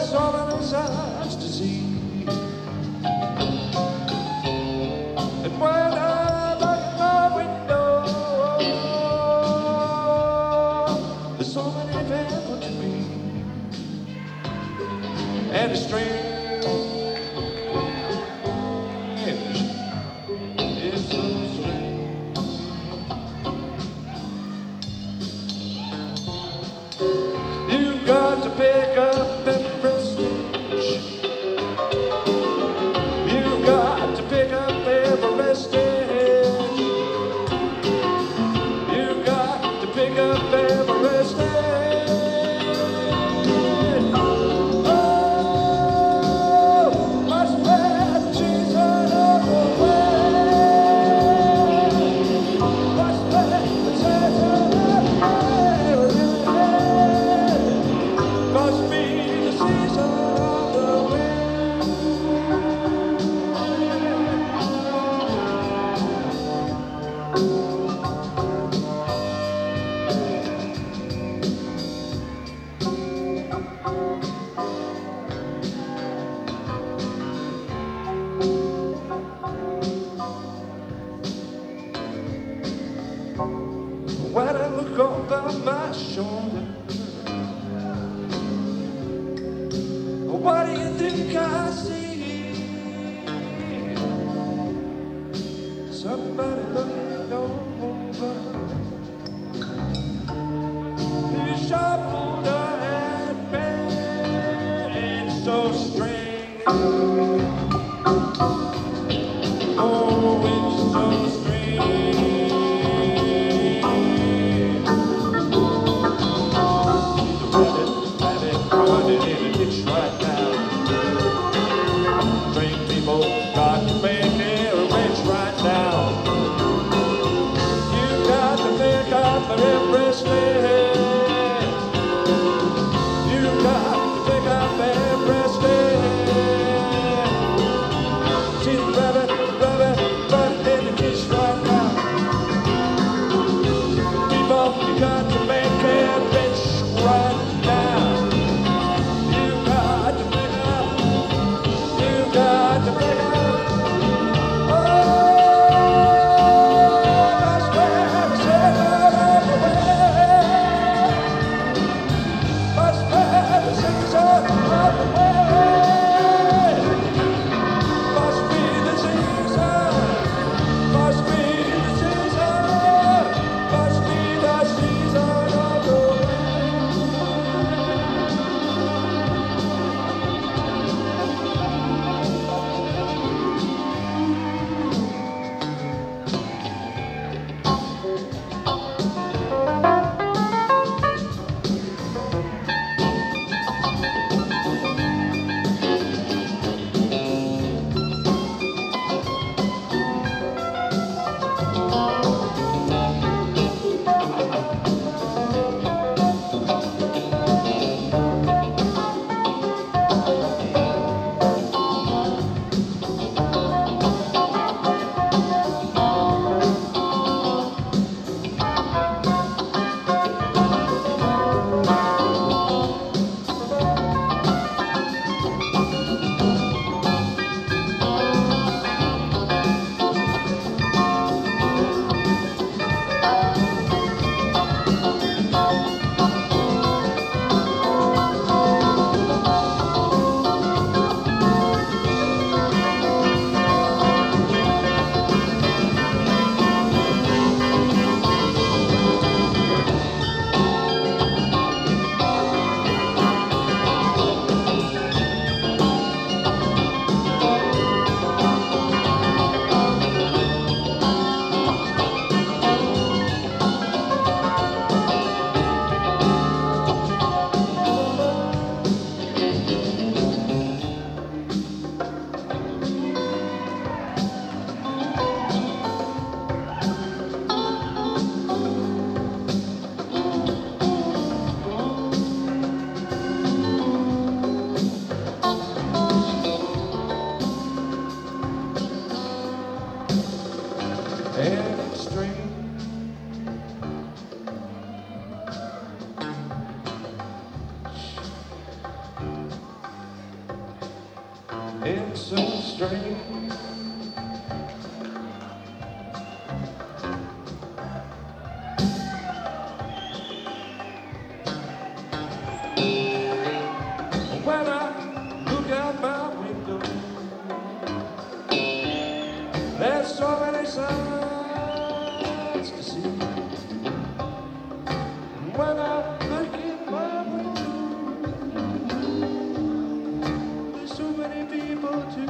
that's all in his eyes to see. And when I look at my window, there's so many people to be, and it's strange. It's so strange. You've got to pick up every prestige. You've got to pick up every prestige. You've got to pick up every prestige. Oh, much better she's on the way. Much better she's on the way. Must be the season of the wind. When I look over my shoulder, what do you think I see? Somebody looking over his shoulder at me. It's so strange. Oh, it's so strange. Rabbit running in a ditch right now. Train people got to make their rich right now. You got to pick up every stitch. You got to pick up every stitch. See the rabbit running in the ditch right now. It's so strange. When I look out my window, there's so many sights to see. When I look in my window, there's so many people to